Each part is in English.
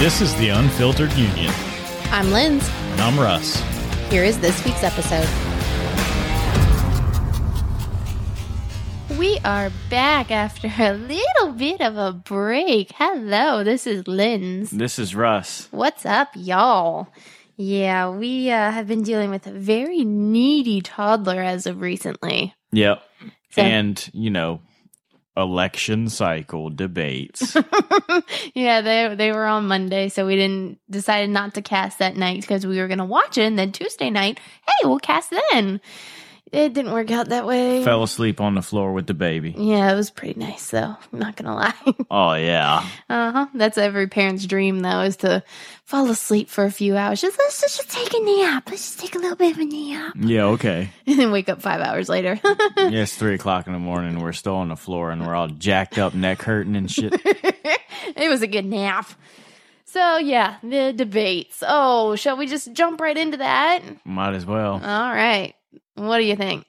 This is the Unfiltered Union. I'm Linz. And I'm Russ. Here is this week's episode. We are back after a little bit of a break. Hello, this is Linz. This is Russ. What's up, y'all? Yeah, we have been dealing with a very needy toddler as of recently. Yep. So- And, election cycle debates. Yeah, they were on Monday, so we decided not to cast that night because we were going to watch it, and then Tuesday night, hey, we'll cast then. It didn't work out that way. Fell asleep on the floor with the baby. Yeah, it was pretty nice, though. I'm not going to lie. Oh, yeah. That's every parent's dream, though, is to fall asleep for a few hours. Let's just take a nap. Let's just take a little bit of a nap. Yeah, okay. And then wake up 5 hours later. Yeah, it's 3 o'clock in the morning. We're still on the floor and we're all jacked up, neck hurting and shit. It was a good nap. So, yeah, the debates. Oh, shall we just jump right into that? Might as well. All right. What do you think?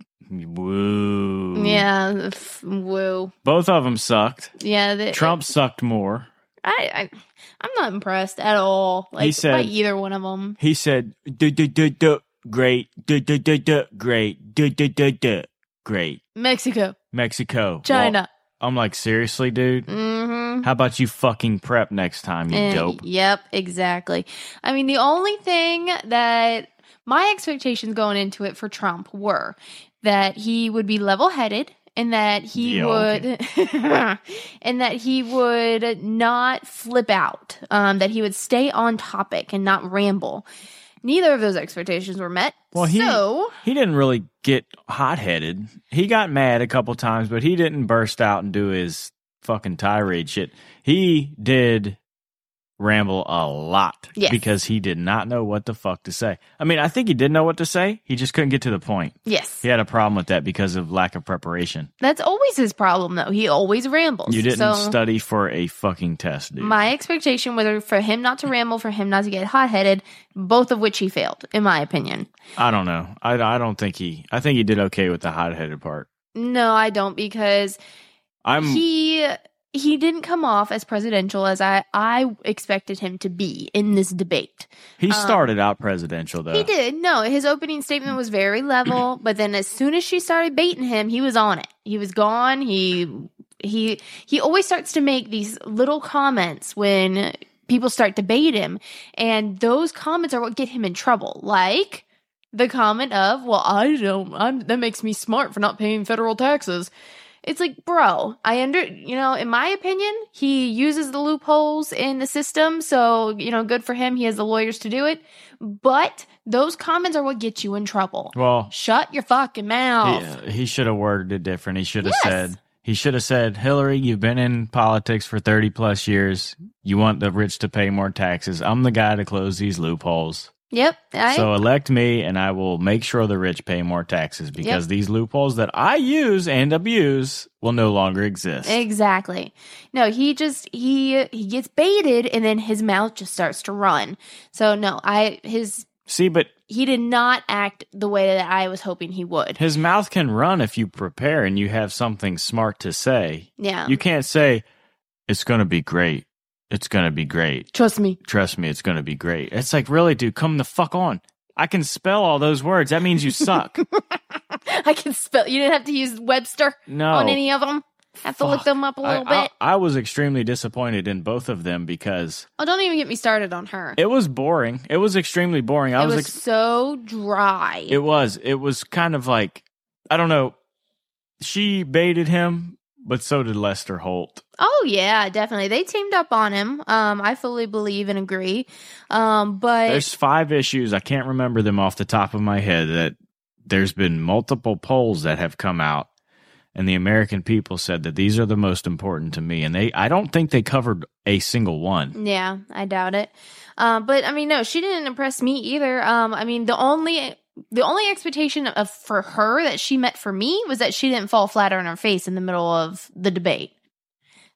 Woo. Yeah, woo. Both of them sucked. Yeah. Trump sucked more. I'm not impressed at all. He said- by either one of them. He said, great, great, great. Mexico, Mexico. China. Well, I'm like, seriously, dude? Mm-hmm. How about you fucking prep next time, you dope? Yep, exactly. I mean, the only thing that my expectations going into it for Trump were that he would be level-headed and that he and that he would not flip out, that he would stay on topic and not ramble. Neither of those expectations were met. Well, he didn't really get hot-headed. He got mad a couple times, but he didn't burst out and do his fucking tirade shit. He did ramble a lot because he did not know what the fuck to say. I mean, I think he did know what to say. He just couldn't get to the point. Yes. He had a problem with that because of lack of preparation. That's always his problem, though. He always rambles. You didn't study for a fucking test, dude. My expectation was for him not to ramble, for him not to get hot-headed, both of which he failed, in my opinion. I don't know. I don't think I think he did okay with the hot-headed part. No, I don't, because he didn't come off as presidential as I expected him to be in this debate. He started out presidential, though. He did. No, his opening statement was very level, but then as soon as she started baiting him, he was on it. He was gone. He always starts to make these little comments when people start to bait him, and those comments are what get him in trouble. Like the comment of, "Well, that makes me smart for not paying federal taxes." It's like, bro, in my opinion, he uses the loopholes in the system. So, good for him. He has the lawyers to do it. But those comments are what get you in trouble. Well, shut your fucking mouth. He should have worded it different. He should have said, Hillary, you've been in politics for 30 plus years. You want the rich to pay more taxes. I'm the guy to close these loopholes. Yep. So elect me and I will make sure the rich pay more taxes because these loopholes that I use and abuse will no longer exist. Exactly. No, he gets baited and then his mouth just starts to run. So no, but he did not act the way that I was hoping he would. His mouth can run if you prepare and you have something smart to say. Yeah. You can't say, it's going to be great. It's going to be great. Trust me, it's going to be great. It's like, really, dude, come the fuck on. I can spell all those words. That means you suck. I can spell. You didn't have to use Webster on any of them? Have to look them up a little bit? I was extremely disappointed in both of them because... Oh, don't even get me started on her. It was boring. It was extremely boring. It was so dry. It was kind of like, I don't know. She baited him, but so did Lester Holt. Oh, yeah, definitely. They teamed up on him. I fully believe and agree. But there's 5 issues. I can't remember them off the top of my head that there's been multiple polls that have come out. And the American people said that these are the most important to me. And I don't think they covered a single one. Yeah, I doubt it. But I mean, no, she didn't impress me either. I mean, the only expectation for her that she met for me was that she didn't fall flat on her face in the middle of the debate.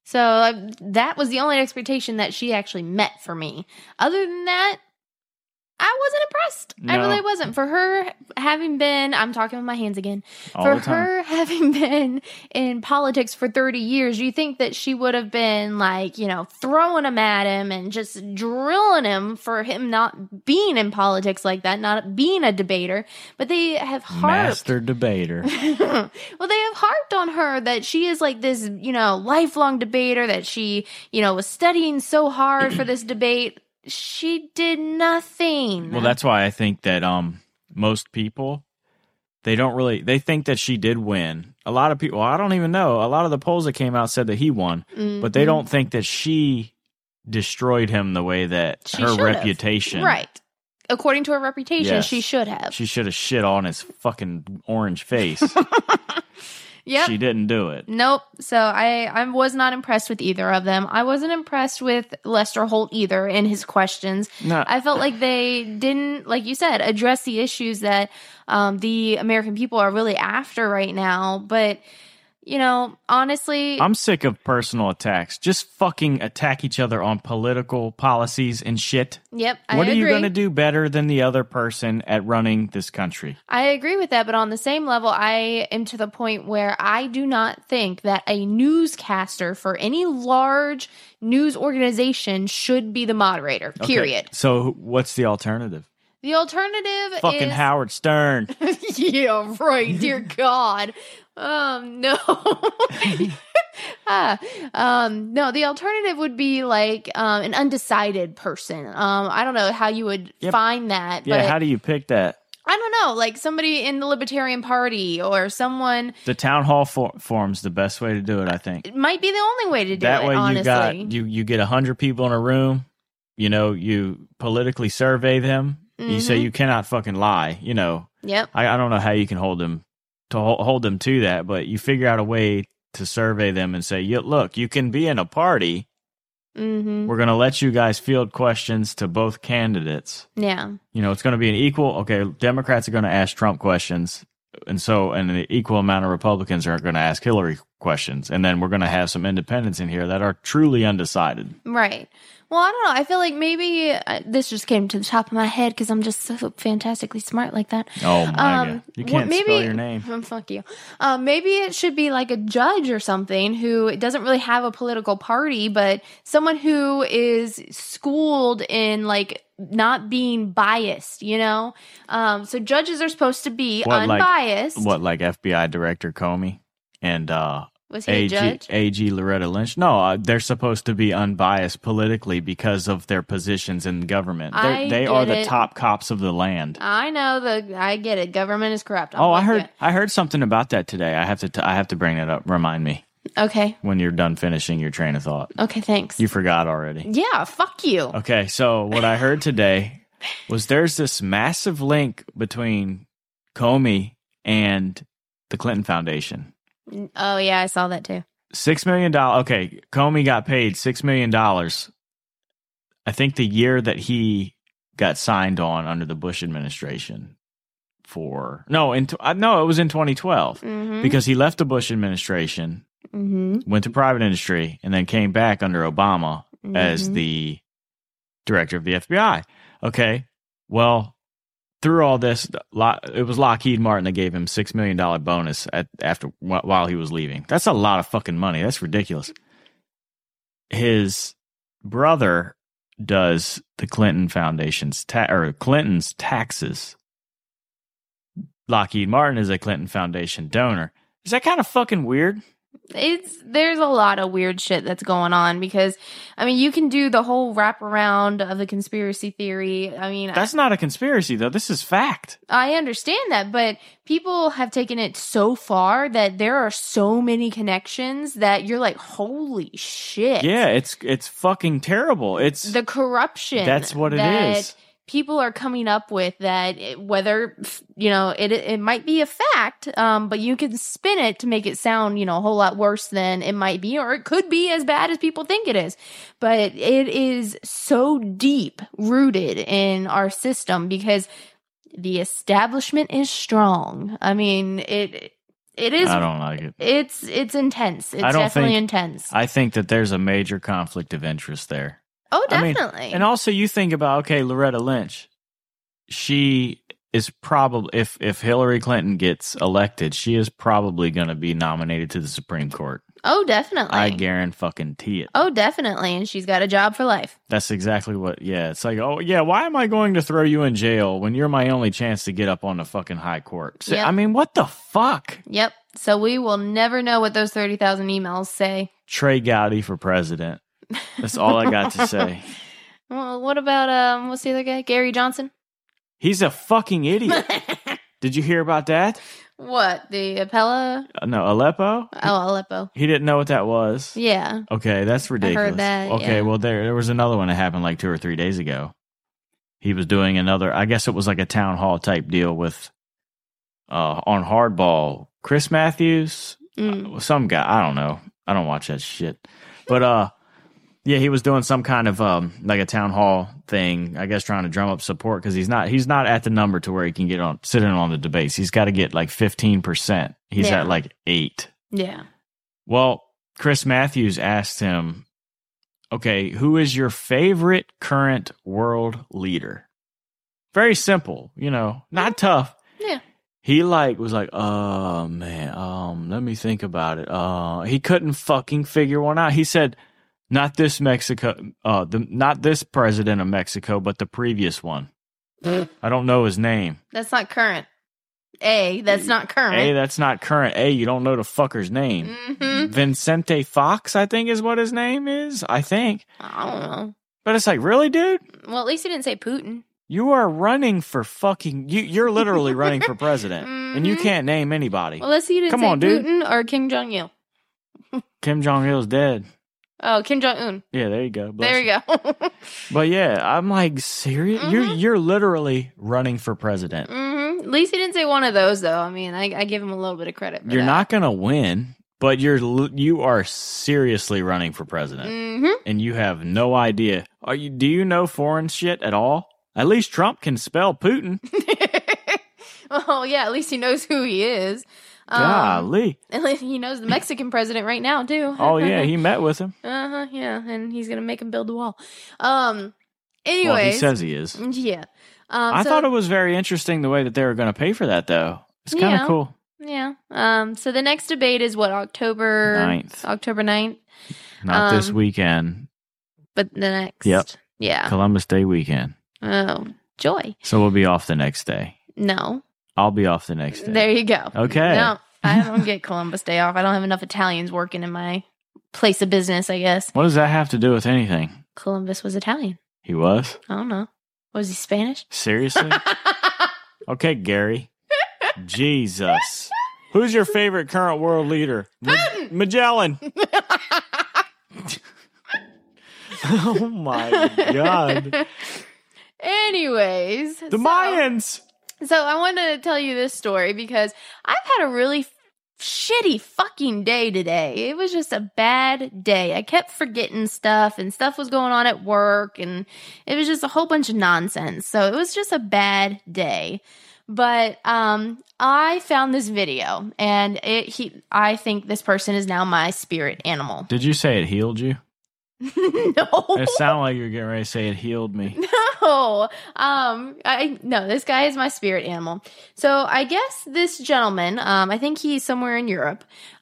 So that was the only expectation that she actually met for me. Other than that, I wasn't impressed. I No. really wasn't. For her having been, I'm talking with my hands again. All For the time. her having been in politics for 30 years, you think that she would have been like, you know, throwing him at him and just drilling him for him not being in politics like that, not being a debater. But they have harped. Master debater. Well, they have harped on her that she is like this, you know, lifelong debater, that she, you know, was studying so hard for this debate. She did nothing. Well, that's why I think that most people, they think that she did win. A lot of people, I don't even know. A lot of the polls that came out said that he won, but they don't think that she destroyed him the way that She her should've. reputation. Right. According to her reputation, Yes. she should have. She should have shit on his fucking orange face. Yep. She didn't do it. Nope. So I was not impressed with either of them. I wasn't impressed with Lester Holt either in his questions. No. I felt like they didn't, like you said, address the issues that the American people are really after right now. But, you know, honestly, I'm sick of personal attacks. Just fucking attack each other on political policies and shit. yep, I What are agree. you going to do better than the other person at running this country? I agree with that, but on the same level, I am to the point where I do not think that a newscaster for any large news organization should be the moderator, Okay, period. So what's the alternative? The alternative Fucking is... Howard Stern. Yeah, right, dear God. No. No, the alternative would be like an undecided person. I don't know how you would Yep. find that, Yeah, but how do you pick that? I don't know, like somebody in the Libertarian Party or someone. The town hall form's the best way to do it, I think. It might be the only way to do That it, way honestly. you get 100 people in a room, you know, you politically survey them. You say you cannot fucking lie, you know. Yep. I don't know how you can hold them to that, but you figure out a way to survey them and say, yeah, look, you can be in a party. Mm-hmm. We're going to let you guys field questions to both candidates. Yeah. You know, it's going to be an equal, okay, Democrats are going to ask Trump questions, and an equal amount of Republicans are going to ask Hillary questions, and then we're going to have some independents in here that are truly undecided. Right. Well, I don't know. I feel like maybe this just came to the top of my head because I'm just so fantastically smart like that. Oh, my God. You can't maybe, spell your name. Fuck you. Maybe it should be like a judge or something who doesn't really have a political party, but someone who is schooled in like not being biased, you know? So judges are supposed to be unbiased. Like FBI Director Comey and Was he a judge? AG Loretta Lynch? No, they're supposed to be unbiased politically because of their positions in government. They are the top cops of the land. I know I get it. Government is corrupt. I heard something about that today. I have to bring that up. Remind me Okay. when you're done finishing your train of thought. Okay, thanks. You forgot already. Yeah, fuck you. Okay, so what I heard today was there's this massive link between Comey and the Clinton Foundation. Oh, yeah, I saw that too. $6 million. Okay, Comey got paid $6 million. I think the year that he got signed on under the Bush administration it was in 2012 because he left the Bush administration, went to private industry, and then came back under Obama as the director of the FBI. Okay, well, through all this, it was Lockheed Martin that gave him $6 million bonus while he was leaving. That's a lot of fucking money. That's ridiculous. His brother does the Clinton Foundation's Clinton's taxes. Lockheed Martin is a Clinton Foundation donor. Is that kind of fucking weird? There's a lot of weird shit that's going on because, I mean, you can do the whole wraparound of the conspiracy theory. I mean, That's not a conspiracy, though. This is fact. I understand that, but people have taken it so far that there are so many connections that you're like, holy shit. Yeah, it's fucking terrible. It's The corruption. That's what it that is. People are coming up with that whether, you know, it might be a fact, but you can spin it to make it sound, you know, a whole lot worse than it might be, or it could be as bad as people think it is. But it is so deep rooted in our system because the establishment is strong. I mean, it is. I don't like it. It's intense. It's I don't definitely think- intense. I think that there's a major conflict of interest there. Oh, I mean, definitely. and also you think about, okay, Loretta Lynch. she is probably, if Hillary Clinton gets elected, she is probably going to be nominated to the Supreme Court. Oh, definitely. I guarantee it. Oh, definitely. And she's got a job for life. That's exactly what, yeah. It's like, oh, yeah, why am I going to throw you in jail when you're my only chance to get up on the fucking high court? So, Yep. I mean, what the fuck? Yep. So we will never know what those 30,000 emails say. Trey Gowdy for president. That's all I got to say. Well, what about, what's the other guy? Gary Johnson? He's a fucking idiot. Did you hear about that? What? The Apella? No, Aleppo? Oh, Aleppo. He didn't know what that was. Yeah. Okay, that's ridiculous. that, Okay, yeah. well, there was another one that happened like 2 or 3 days ago. He was doing another, I guess it was like a town hall type deal with, on Hardball, Chris Matthews, some guy, I don't know. I don't watch that shit. But, yeah, he was doing some kind of like a town hall thing, I guess, trying to drum up support because he's not at the number to where he can sit in on the debates. He's got to get like 15%. He's Yeah. at like 8. Yeah. Well, Chris Matthews asked him, "Okay, who is your favorite current world leader?" Very simple, not tough. Yeah. He was like, "Oh man, let me think about it." He couldn't fucking figure one out. He said, "Not this Mexico, not this president of Mexico, but the previous one. I don't know his name. That's not current. That's not current. That's not current. You don't know the fucker's name. Mm-hmm. Vicente Fox, I think is what his name is. I think. I don't know. But it's like, really, dude? Well, at least he didn't say Putin. You are running for fucking... You're literally running for president. And you can't name anybody. Well, let's see. He didn't Come say on, dude. Putin or Kim Jong-il. Kim Jong-il's dead. Oh, Kim Jong-un. Yeah, there you go. Bless There you go. But yeah, I'm like, serious? You're literally running for president. At least he didn't say one of those, though. I mean, I give him a little bit of credit for You're that. not going to win, but you are seriously running for president. And you have no idea. Do you know foreign shit at all? At least Trump can spell Putin. Oh, yeah, at least he knows who he is. Golly. At least he knows the Mexican president right now, too. Oh, yeah, he met with him. Yeah, and he's going to make him build the wall. Anyways. Well, he says he is. Yeah. I thought it was very interesting the way that they were going to pay for that, though. It's kind of cool. Yeah. So the next debate is what, October 9th. October 9th? Not this weekend. But the next. Yep. Yeah. Columbus Day weekend. Oh, joy. So we'll be off the next day. No. I'll be off the next day. There you go. Okay. No, I don't get Columbus Day off. I don't have enough Italians working in my place of business, I guess. What does that have to do with anything? Columbus was Italian. He was? I don't know. Was he Spanish? Seriously? Okay, Gary. Jesus. Who's your favorite current world leader? Magellan. Oh my God. Anyways. The Mayans. So I wanted to tell you this story because I've had a really shitty fucking day today. It was just a bad day. I kept forgetting stuff and stuff was going on at work and it was just a whole bunch of nonsense. So it was just a bad day. But I found this video and I think this person is now my spirit animal. Did you say it healed you? No. It sounded like you were getting ready to say it healed me. No. No, this guy is my spirit animal. So I guess this gentleman, I think he's somewhere in Europe,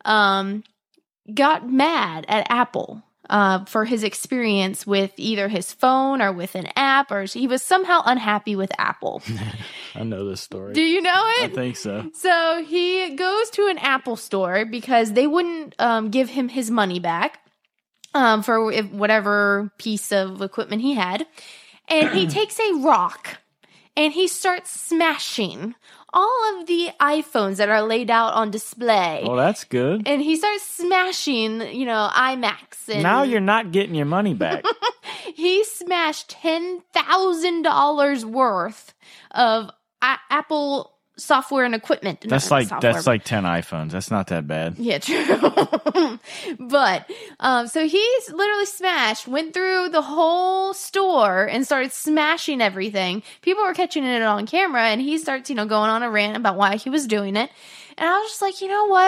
got mad at Apple for his experience with either his phone or with an app, or he was somehow unhappy with Apple. I know this story. Do you know it? I think so. So he goes to an Apple store because they wouldn't give him his money back. For whatever piece of equipment he had. And he takes a rock and he starts smashing all of the iPhones that are laid out on display. Well, that's good. And he starts smashing, iMacs. And Now you're not getting your money back. he smashed $10,000 worth of Apple software and equipment. That's like 10 iPhones. That's not that bad. Yeah, true. But so he's literally smashed, went through the whole store and started smashing everything. People were catching it on camera and he starts, going on a rant about why he was doing it. And I was just like, you know what?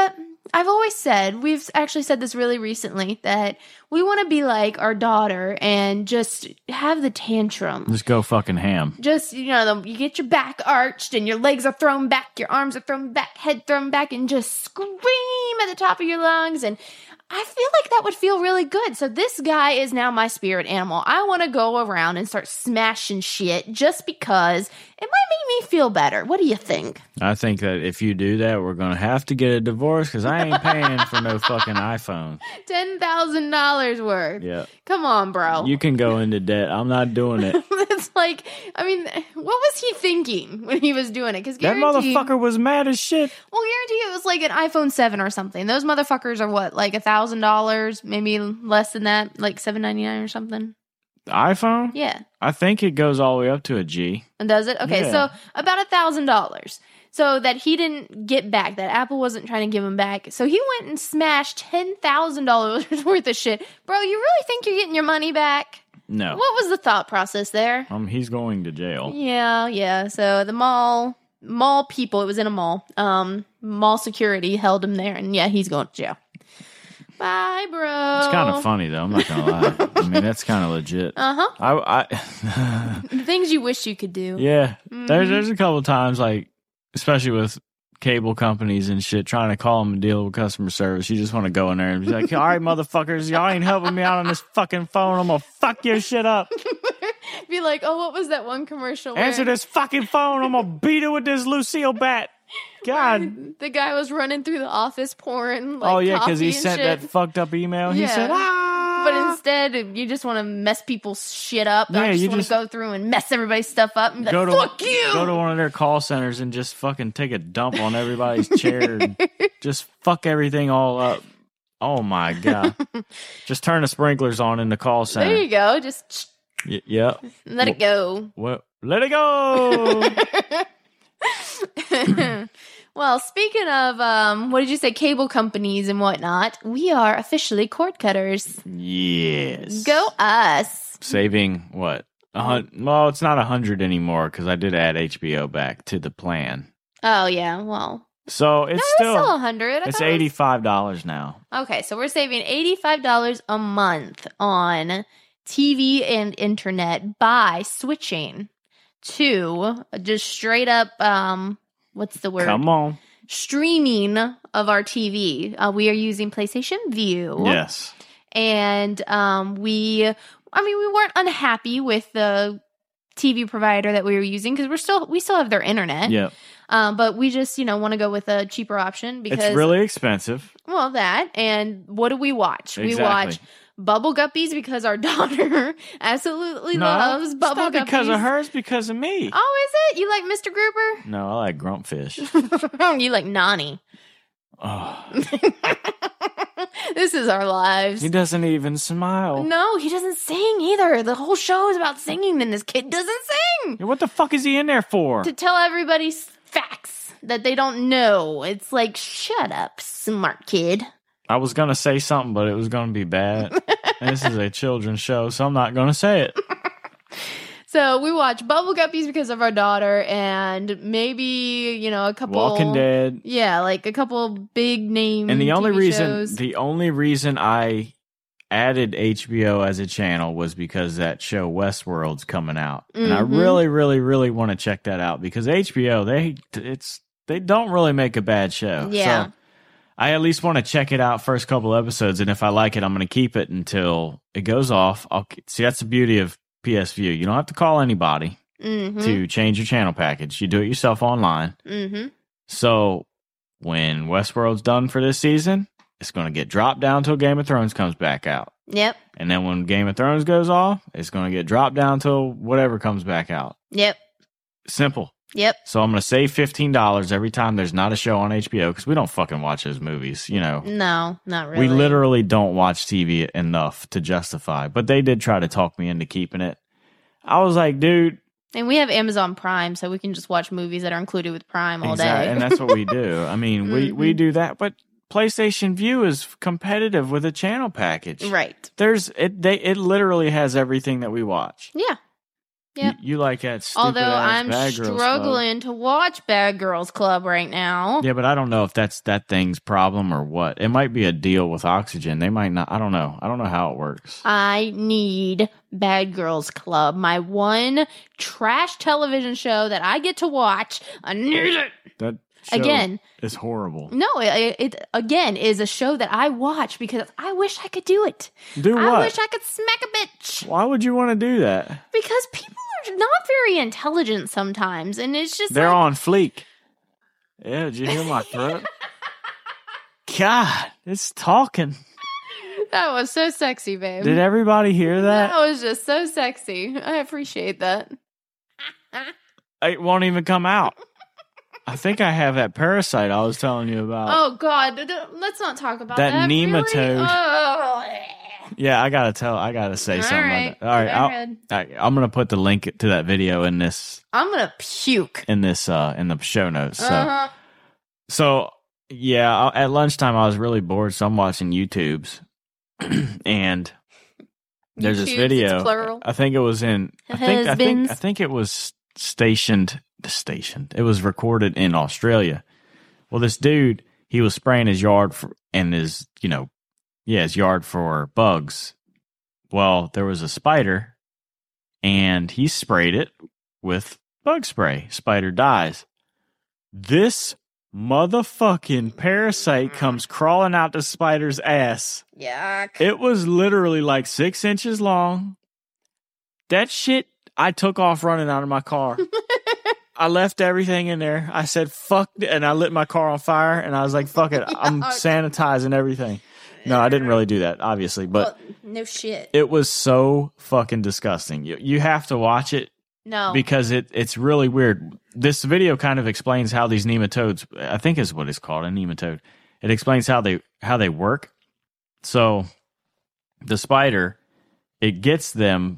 I've always said, we've actually said this really recently, that we want to be like our daughter and just have the tantrum. Just go fucking ham. Just, you get your back arched and your legs are thrown back, your arms are thrown back, head thrown back, and just scream at the top of your lungs. And I feel like that would feel really good. So this guy is now my spirit animal. I want to go around and start smashing shit just because it might make me feel better. What do you think? I think that if you do that, we're going to have to get a divorce because I ain't paying for no fucking iPhone. $10,000 worth. Yeah. Come on, bro. You can go into debt. I'm not doing it. It's like, what was he thinking when he was doing it? Because that motherfucker was mad as shit. Well, guarantee it was like an iPhone 7 or something. Those motherfuckers are what, like $1,000, maybe less than that, like $799 or something. The iPhone? Yeah. I think it goes all the way up to a G. And does it? Okay, Yeah. so about $1,000. So that he didn't get back, that Apple wasn't trying to give him back. So he went and smashed $10,000 worth of shit. Bro, you really think you're getting your money back? No. What was the thought process there? He's going to jail. Yeah. So the mall people, it was in a mall. Mall security held him there, and yeah, he's going to jail. Bye, bro. It's kind of funny though. I'm not gonna lie. I mean, that's kind of legit. The things you wish you could do. Yeah. There's a couple times, like especially with cable companies and shit, trying to call them and deal with customer service. You just want to go in there and be like, "All right, motherfuckers, y'all ain't helping me out on this fucking phone. I'm gonna fuck your shit up." Be like, "Oh, what was that one commercial? Where Answer this fucking phone. I'm gonna beat it with this Lucille bat. God. the guy was running through the office pouring like because he coffee and sent shit. that fucked up email. He Yeah. said, But instead, you just want to mess people's shit up. Yeah, I you just want just- to go through and mess everybody's stuff up and be like, fuck you! Go to one of their call centers and just fucking take a dump on everybody's chair and just fuck everything all up. Oh my God. Just turn the sprinklers on in the call center. There you go. Just Yep. let it go. Well, let it go. Well, speaking of, what did you say, cable companies and whatnot, we are officially cord cutters. Yes. Go us. Saving what? Well, it's not 100 anymore because I did add HBO back to the plan. Oh, yeah. Well, So it's still 100. It's $85 now. Okay, so we're saving $85 a month on TV and internet by switching to just straight up, what's the word? Come on. Streaming of our TV. We are using PlayStation View. Yes. And we weren't unhappy with the TV provider that we were using because we still have their internet. Yep. But we just, want to go with a cheaper option because It's really expensive. well, that, and what do we watch? Exactly. We watch Bubble Guppies because our daughter absolutely loves Bubble Guppies. It's not because Guppies. of her, it's because of me. Oh, is it? You like Mr. Grouper? No, I like Grumpfish. You like Nani. Oh, This is our lives. he doesn't even smile. No, he doesn't sing either. The whole show is about singing, and this kid doesn't sing. What the fuck is he in there for? To tell everybody facts that they don't know. It's like, shut up, smart kid. I was going to say something, but it was going to be bad. This is a children's show, so I'm not going to say it. So we watch Bubble Guppies because of our daughter, and maybe a couple Walking Dead. Yeah, like a couple big name. And the only TV reason shows. I added HBO as a channel was because that show Westworld's coming out, and I really, really, really want to check that out because HBO they don't really make a bad show. Yeah. So I at least want to check it out first couple episodes, and if I like it, I'm going to keep it until it goes off. See, that's the beauty of PS View. You don't have to call anybody to change your channel package. You do it yourself online. Mm-hmm. So when Westworld's done for this season, it's going to get dropped down till Game of Thrones comes back out. Yep. And then when Game of Thrones goes off, it's going to get dropped down till whatever comes back out. Yep. Simple. Yep. So I'm going to save $15 every time there's not a show on HBO because we don't fucking watch those movies, No, not really. We literally don't watch TV enough to justify. But they did try to talk me into keeping it. I was like, dude. And we have Amazon Prime, so we can just watch movies that are included with Prime all day. And that's what we do. I mean, we do that, but PlayStation View is competitive with a channel package. Right. It literally has everything that we watch. Yeah. Yep. You like that stupid Although ass I'm Bad Girls Club. struggling to watch Bad Girls Club right now. Yeah, but I don't know if that's that thing's problem or what. It might be a deal with Oxygen. They might not. I don't know. I don't know how it works. I need Bad Girls Club, my one trash television show that I get to watch. I need it. That show Again. is horrible. No, it again is a show that I watch because I wish I could do it. Do what? I wish I could smack a bitch. Why would you want to do that? Because people are not very intelligent sometimes, and it's just They're like, on fleek. Yeah, did you hear my throat? God, it's talking. that was so sexy, babe. Did everybody hear that? That was just so sexy. I appreciate that. It won't even come out. I think I have that parasite I was telling you about. Oh God, let's not talk about that. That nematode. Really? Oh. Yeah, I gotta say something right. about that. All right, Go ahead. I'm gonna put the link to that video in this I'm gonna puke. in the show notes. So, Uh-huh. so yeah, at lunchtime I was really bored, so I'm watching YouTube's, and there's this YouTubes, video. it's plural. I think it was in. I think it was stationed. It was recorded in Australia. Well, this dude, he was spraying his yard his yard for bugs. Well, there was a spider, and he sprayed it with bug spray. Spider dies. This motherfucking parasite comes crawling out the spider's ass. Yuck. It was literally like 6 inches long. That shit, I took off running out of my car. I left everything in there. I said, fuck it, and I lit my car on fire, and I was like, fuck it, I'm sanitizing everything. No, I didn't really do that, obviously, but Well, no shit. it was so fucking disgusting. You have to watch it No. because it's really weird. This video kind of explains how these nematodes, I think is what it's called, a nematode. It explains how they work. So the spider, it gets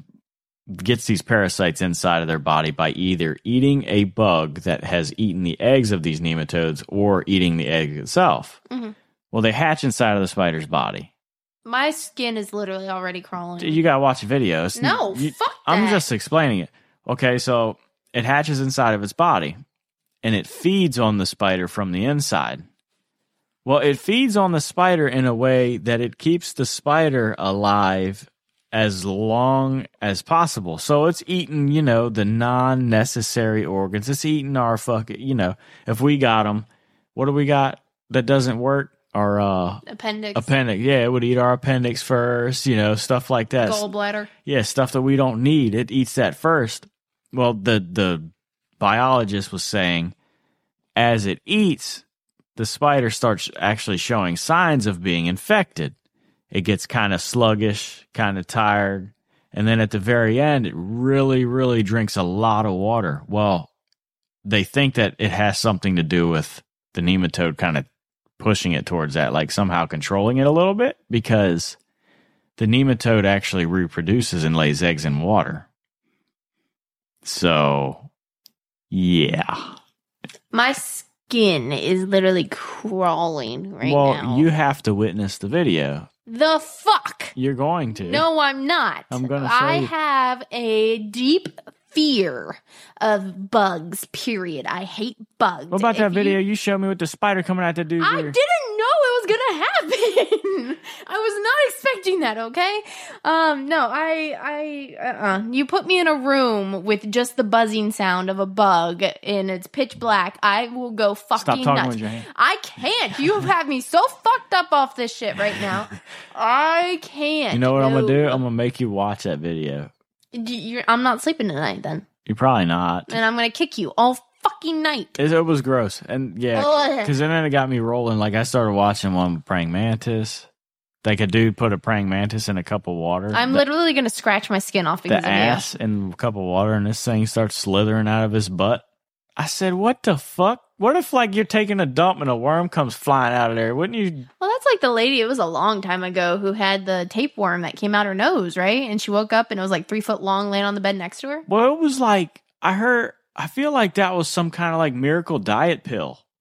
these parasites inside of their body by either eating a bug that has eaten the eggs of these nematodes or eating the egg itself. Mhm. Well, they hatch inside of the spider's body. My skin is literally already crawling. You gotta watch videos. No, fuck I'm that. just explaining it. Okay, so it hatches inside of its body, and it feeds on the spider from the inside. Well, it feeds on the spider in a way that it keeps the spider alive as long as possible. So it's eating, the non-necessary organs. It's eating our fucking, if we got them, what do we got that doesn't work? Our appendix. Yeah, it would eat our appendix first, stuff like that. Gallbladder. Yeah, stuff that we don't need. It eats that first. Well, the biologist was saying as it eats, the spider starts actually showing signs of being infected. It gets kind of sluggish, kind of tired. And then at the very end, it really, really drinks a lot of water. Well, they think that it has something to do with the nematode kind of pushing it towards that, like somehow controlling it a little bit, because the nematode actually reproduces and lays eggs in water. So, yeah. My skin is literally crawling right now. Well, you have to witness the video. The fuck? You're going to. No, I'm not. I'm going to show I you. have a deep fear of bugs, period. I hate bugs. What about that If video you showed me with the spider coming out the dude's I ear? didn't know it was gonna happen. I was not expecting that. Okay. No, you put me in a room with just the buzzing sound of a bug and it's pitch black. I will go fucking Stop talking nuts. with your hand. I can't. You have had me so fucked up off this shit right now. I can't. You know what I'm going to do? No. I'm going to make you watch that video. I'm not sleeping tonight then, You're probably not. and I'm gonna kick you all fucking night. It was gross. And yeah, Ugh. because then it got me rolling. Like I started watching one with praying mantis. Like a dude put a praying mantis in a cup of water. I'm literally gonna scratch my skin off because the of ass in a cup of water, and this thing starts slithering out of his butt. I said, what the fuck? What if like you're taking a dump and a worm comes flying out of there? Wouldn't you? Well, that's like the lady, it was a long time ago, who had the tapeworm that came out her nose, right? And she woke up and it was like 3 foot long laying on the bed next to her. Well, it was like, I feel like that was some kind of like miracle diet pill.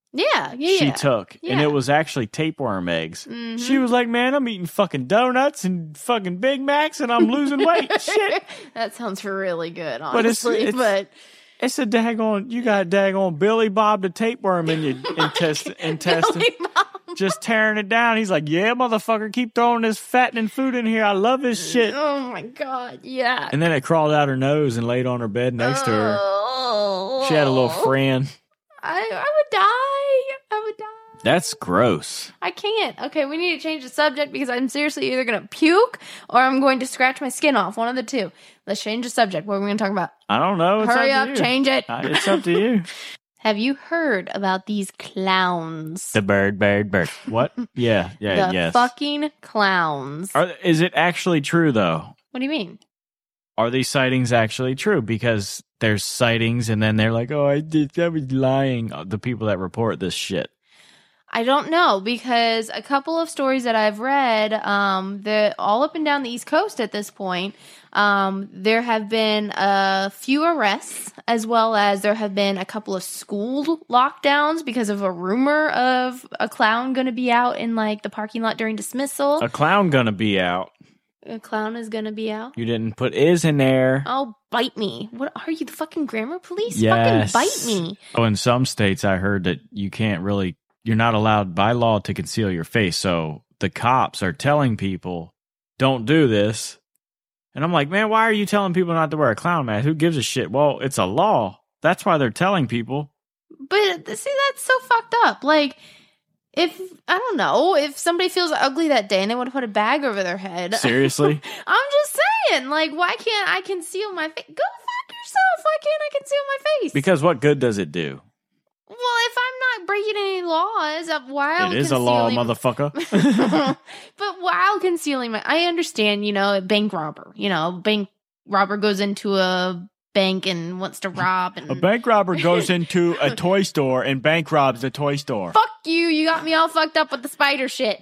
Yeah. she took, and Yeah. it was actually tapeworm eggs. Mhm. She was like, "Man, I'm eating fucking donuts and fucking Big Macs, and I'm losing weight." Shit, That sounds really good, But it's- honestly. But it's a daggone. You got daggone Billy Bob the tapeworm in your intestine, Billy Bob. just tearing it down. He's like, "Yeah, motherfucker, keep throwing this fattening food in here. I love this shit." Oh my god, yeah. And then it crawled out her nose and laid on her bed next to her. Oh. She had a little friend. I would die. I would die. That's gross. I can't. Okay, we need to change the subject because I'm seriously either going to puke or I'm going to scratch my skin off. One of the two. Let's change the subject. What are we going to talk about? I don't know. It's Hurry up up, to you. change it. It's up to you. Have you heard about these clowns? The bird. What? Yeah, The yes. fucking clowns. Is it actually true, though? What do you mean? Are these sightings actually true? Because there's sightings, and then they're like, "Oh, I was lying." The people that report this shit. I don't know because a couple of stories that I've read, they're all up and down the East Coast at this point. There have been a few arrests, as well as there have been a couple of school lockdowns because of a rumor of a clown going to be out in like the parking lot during dismissal. A clown gonna be out. A clown is going to be out. You didn't put "is" in there. Oh, bite me. What are you, the fucking grammar police? Yes. Fucking bite me. Oh, in some states, I heard that you're not allowed by law to conceal your face. So the cops are telling people, "Don't do this." And I'm like, man, why are you telling people not to wear a clown mask? Who gives a shit? Well, it's a law. That's why they're telling people. But see, that's so fucked up. Like, if somebody feels ugly that day and they want to put a bag over their head. Seriously? I'm just saying, like, why can't I conceal my face? Go fuck yourself. Why can't I conceal my face? Because what good does it do? well, if I'm not breaking any laws while It is a law, concealing- motherfucker. But while concealing I understand, a bank robber. Bank robber goes into a bank and wants to rob and A bank robber goes into a toy store and bank robs a toy store. fuck you. You got me all fucked up with the spider shit.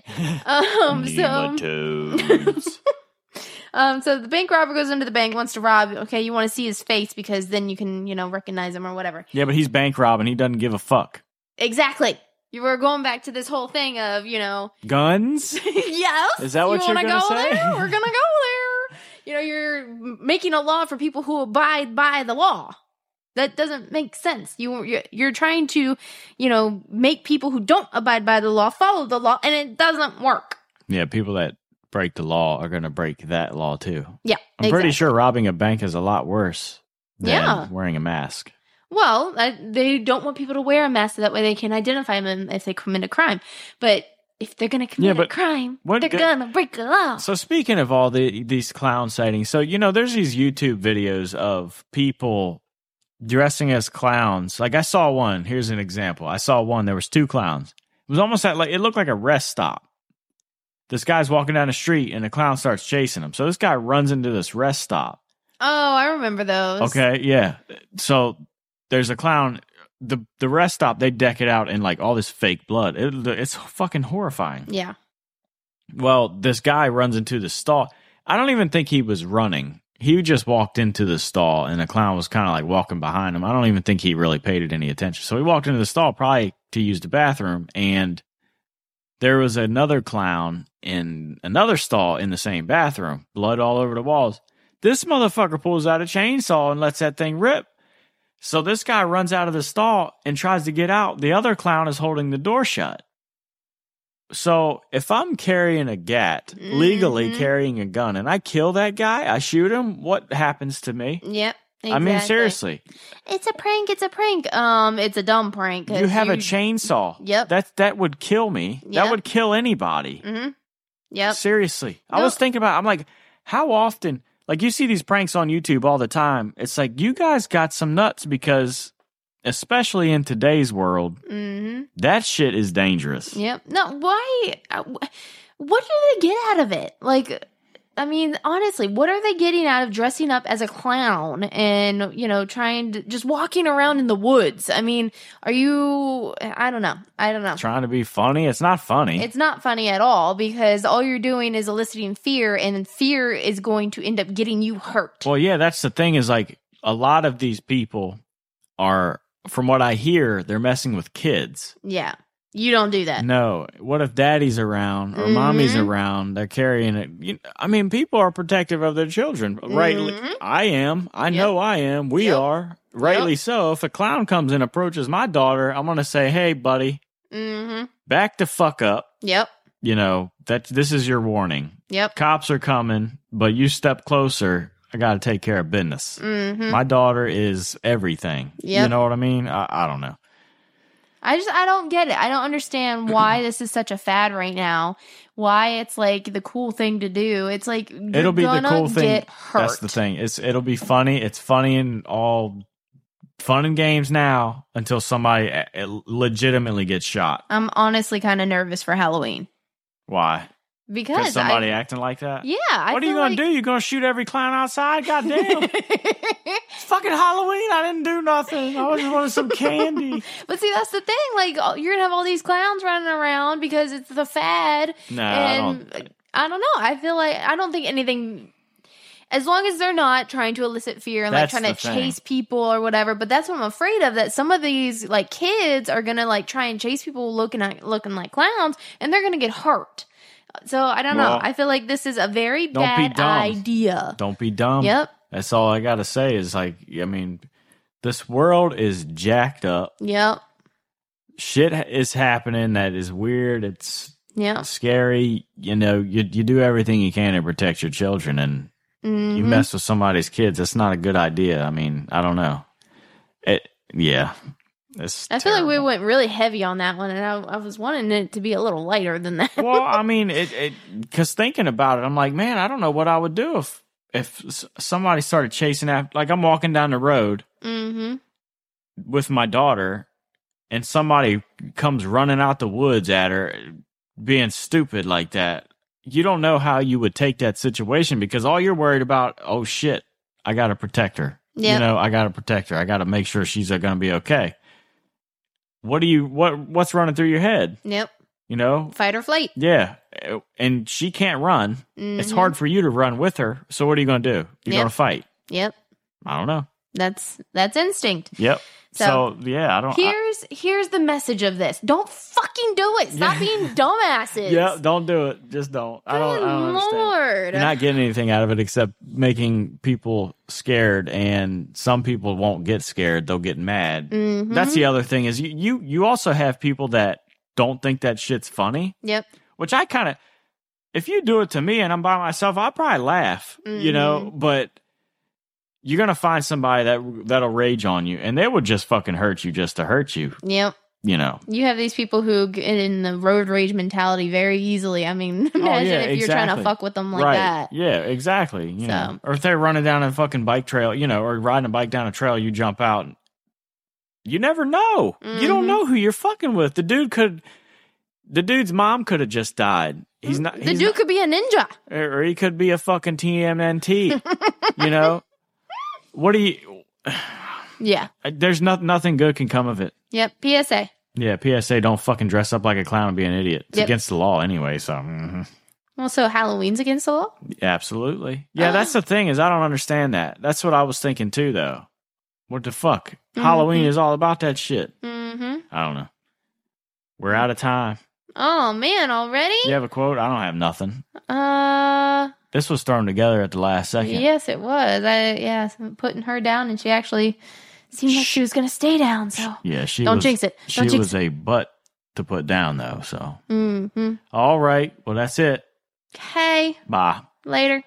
Nematodes. So the bank robber goes into the bank, wants to rob. Okay, you want to see his face because then you can, recognize him or whatever. Yeah, but he's bank robbing. He doesn't give a fuck. Exactly. You were going back to this whole thing of, Guns? yes. Is that what you're wanna gonna go say? There? We're gonna go there. You're making a law for people who abide by the law. That doesn't make sense. You're trying to, make people who don't abide by the law follow the law, and it doesn't work. Yeah, people that break the law are going to break that law too. Yeah, I'm pretty sure robbing a bank is a lot worse than wearing a mask. Well, they don't want people to wear a mask so that way they can identify them if they commit a crime. But if they're going to commit a crime, they're going to break the law. So speaking of all these clown sightings, so, there's these YouTube videos of people dressing as clowns. Like I saw one. Here's an example. I saw one. There was two clowns. It was almost it looked like a rest stop. This guy's walking down the street and the clown starts chasing him. So this guy runs into this rest stop. Oh, I remember those. Okay, yeah. So there's a clown. The rest stop, they deck it out in like all this fake blood. It's fucking horrifying. Yeah. Well, this guy runs into the stall. I don't even think he was running. He just walked into the stall and the clown was kind of like walking behind him. I don't even think he really paid it any attention. So he walked into the stall probably to use the bathroom, and there was another clown in another stall in the same bathroom, blood all over the walls. This motherfucker pulls out a chainsaw and lets that thing rip. So this guy runs out of the stall and tries to get out. The other clown is holding the door shut. So if I'm carrying a gat, legally carrying a gun, and I kill that guy, I shoot him, what happens to me? Yep. Exactly. I mean, seriously. It's a prank. It's a dumb prank. You have a chainsaw. Yep. That would kill me. Yep. That would kill anybody. Mm-hmm. Yep. Seriously. I was thinking I'm like, how often, like you see these pranks on YouTube all the time. It's like, you guys got some nuts because, especially in today's world, that shit is dangerous. Yep. No, why? What do they get out of it? Like, I mean, honestly, what are they getting out of dressing up as a clown and, trying to just walking around in the woods? I mean, I don't know. Trying to be funny? It's not funny. It's not funny at all because all you're doing is eliciting fear, and fear is going to end up getting you hurt. Well, yeah, that's the thing is like a lot of these people are from what I hear, they're messing with kids. Yeah. You don't do that. No. What if daddy's around or mommy's around? They're carrying it. I mean, people are protective of their children. Rightly, I am. I know I am. We are. Rightly so. If a clown comes and approaches my daughter, I'm going to say, hey, buddy, back the fuck up. Yep. You know, this is your warning. Yep. Cops are coming, but you step closer. I got to take care of business. My daughter is everything. Yep. You know what I mean? I don't know. I don't get it. I don't understand why this is such a fad right now. Why it's like the cool thing to do. It's like it'll be the cool thing. Get hurt. That's the thing. It'll be funny. It's funny and all fun and games now until somebody legitimately gets shot. I'm honestly kind of nervous for Halloween. Why? Because somebody acting like that? Yeah. What are you going to do? You going to shoot every clown outside? Goddamn. It's fucking Halloween. I didn't do nothing. I just wanted some candy. But see, that's the thing. Like, you're going to have all these clowns running around because it's the fad. No, I don't know. I feel like I don't think anything, as long as they're not trying to elicit fear and like trying to chase people or whatever. But that's what I'm afraid of, that some of these like kids are going to like try and chase people looking like clowns, and they're going to get hurt. So I don't know. I feel like this is a very bad idea. Don't be dumb. Yep. That's all I got to say is like, I mean, this world is jacked up. Yep. Shit is happening that is weird. It's scary. You know, you do everything you can to protect your children, and you mess with somebody's kids. That's not a good idea. I mean, I don't know. I feel like we went really heavy on that one, and I was wanting it to be a little lighter than that. Well, I mean, because thinking about it, I'm like, man, I don't know what I would do if somebody started chasing after. Like, I'm walking down the road with my daughter, and somebody comes running out the woods at her, being stupid like that. You don't know how you would take that situation, because all you're worried about, oh shit, I got to protect her. Yep. You know, I got to protect her. I got to make sure she's going to be okay. What's running through your head? Yep. You know? Fight or flight. Yeah. And she can't run. It's hard for you to run with her. So what are you going to do? You're going to fight. Yep. I don't know. That's instinct. Yep. So yeah, I don't. Here's the message of this: don't fucking do it. Stop being dumbasses. Yeah, don't do it. Just don't. I don't understand. Lord. You're not getting anything out of it except making people scared, and some people won't get scared; they'll get mad. That's the other thing is you also have people that don't think that shit's funny. Yep. Which I kind of, if you do it to me and I'm by myself, I'll probably laugh. You know, but you're going to find somebody that'll rage on you, and they would just fucking hurt you just to hurt you. Yep. You know. You have these people who get in the road rage mentality very easily. I mean, imagine if you're trying to fuck with them like that. Yeah, exactly. You know. Or if they're running down a fucking bike trail, you know, or riding a bike down a trail, you jump out. You never know. You don't know who you're fucking with. The dude's mom could have just died. The dude could be a ninja. Or he could be a fucking TMNT. You know? What do you... Yeah. There's nothing good can come of it. Yep. PSA. Yeah, PSA, don't fucking dress up like a clown and be an idiot. It's against the law anyway, so... Well, so Halloween's against the law? Absolutely. Yeah, that's the thing is I don't understand that. That's what I was thinking too, though. What the fuck? Halloween is all about that shit. I don't know. We're out of time. Oh, man, already? You have a quote? I don't have nothing. This was thrown together at the last second. Yes, it was. I'm putting her down, and she actually seemed like she was going to stay down. So yeah, don't jinx it. She was a butt to put down, though. So all right. Well, that's it. Okay. Bye. Later.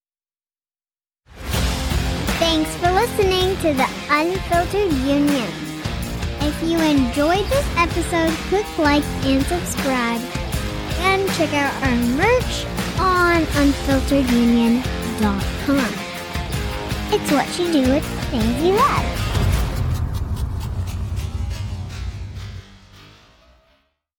Thanks for listening to the Unfiltered Union. If you enjoyed this episode, click like and subscribe. And check out our merch on unfilteredunion.com. It's what you do with things you love.